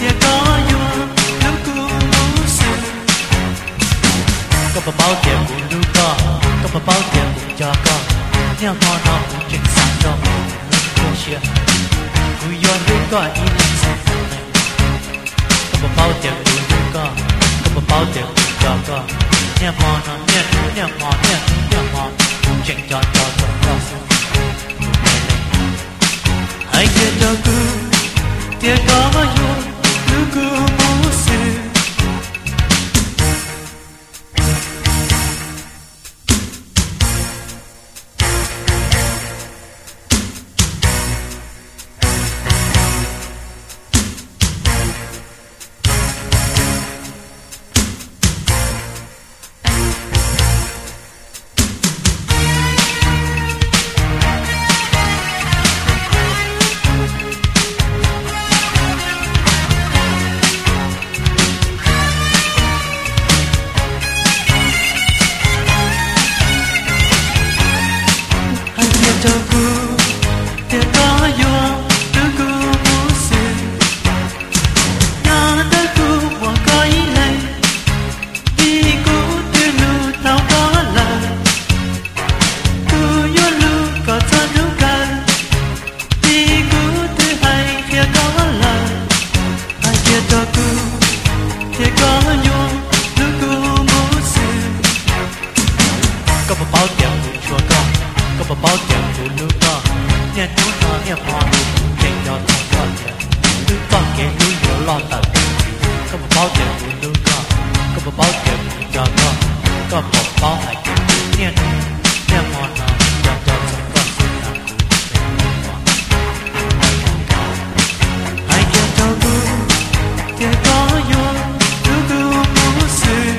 có yêu nước cu mũ sư có bao tiền cũng lưu có bao tiền cũng cho con nhà mò nó cũng chuyện sáng cho mình cô chia cú yêu lưu có ý định sẽ có bao tiền cũng lưu có bao tiền cũng cho con nhà mò nó nhà mò cũng chuyện cho con hãy kia cho cứ tiếc có yêu nước cu mũ sư cho cô để có yêu nước cô muốn xin nhà ta cô bỏ có ý này đi cô từ lu tao có lời cô yêu lu có cho nước cần đi cô từ hai kia có lời hai kia cho cô để có yêu nước cô muốn xin có một bao tiền của chúa con có bao tiền của nước con nhà chúng nó nhà mò chuyện cho con con nước con kẻ núi nhiều lo tận có một bao tiền của nước con có một bao tiền cho con có một bao hải nhà mò nó cho con xin làm hai kia cho cô để có yêu nước cô muốn xin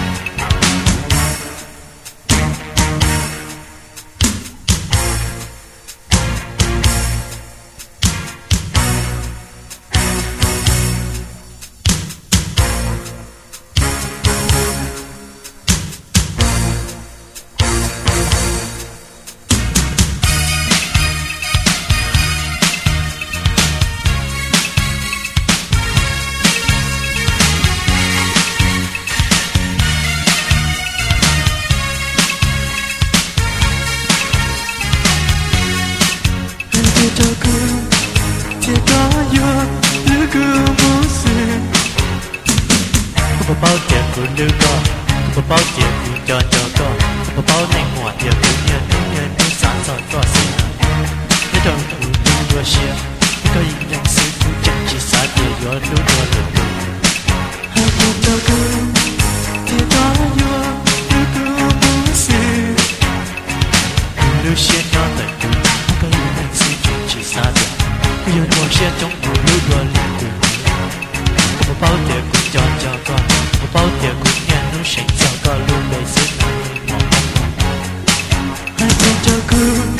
cho cô chỉ có yêu nước cô muốn xin có một bao tiền của nước con có một bao tiền của cho con có một bao này ngoại tiền của nhân sáng rồi có xin nếu đâu của nước đua xe có những nhân sĩ của chân chỉ xa tiền của nước đua được hai tiền cho cô chỉ có yêu nước cô muốn xin nước xe nó tại cô có những nhân sĩ chỉ xa tiền có những mùa xe trong mùa nước đua liền có một bao tiền của cho con một bao tiền của nhà nó sẽ cho con luôn đời xin hai tiền cho cô